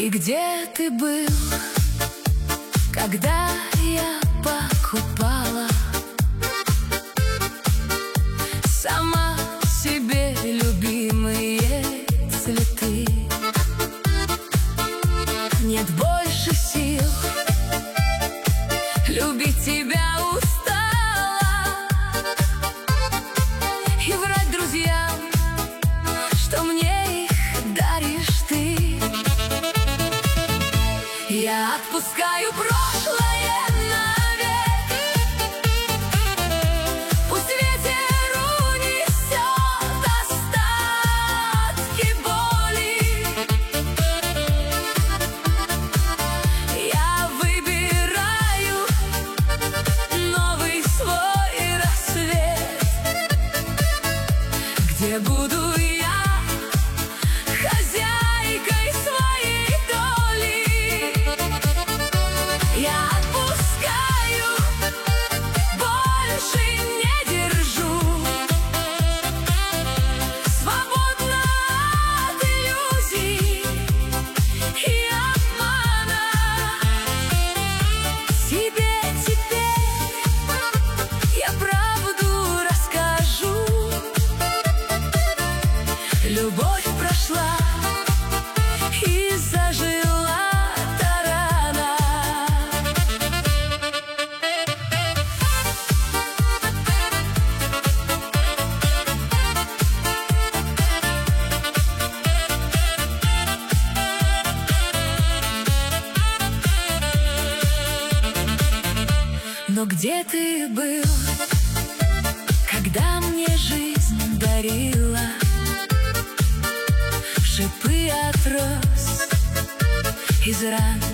И где ты был, когда я покупала сама себе любимые цветы? Нет больше сил, любить тебя устала, и врать друзьям, что мне их даришь ты. Я отпускаю прошлое навек, пусть ветер унесет остатки боли. Я выбираю новый свой рассвет, где буду я хозяйкой своей доли. Я отпускаю, больше не держу, свободна от иллюзий и обмана. Тебе теперь я правду расскажу. Любовь прошла и зажила та рана. Но где ты был, когда мне жизнь дарила шипы от роз из ран?